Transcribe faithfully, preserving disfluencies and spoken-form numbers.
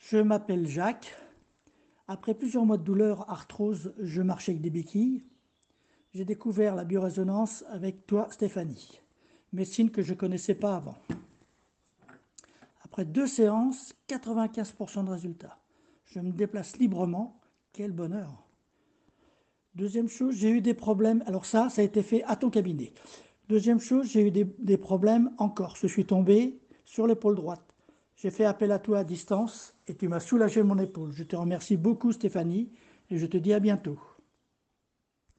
Je m'appelle Jacques. Après plusieurs mois de douleur, arthrose, je marchais avec des béquilles. J'ai découvert la biorésonance avec toi, Stéphanie, médecine que je ne connaissais pas avant. Après deux séances, quatre-vingt-quinze pour cent de résultats. Je me déplace librement. Quel bonheur! Deuxième chose, j'ai eu des problèmes. Alors ça, ça a été fait à ton cabinet. Deuxième chose, j'ai eu des, des problèmes encore. Je suis tombé sur l'épaule droite. J'ai fait appel à toi à distance et tu m'as soulagé mon épaule. Je te remercie beaucoup, Stéphanie, et je te dis à bientôt.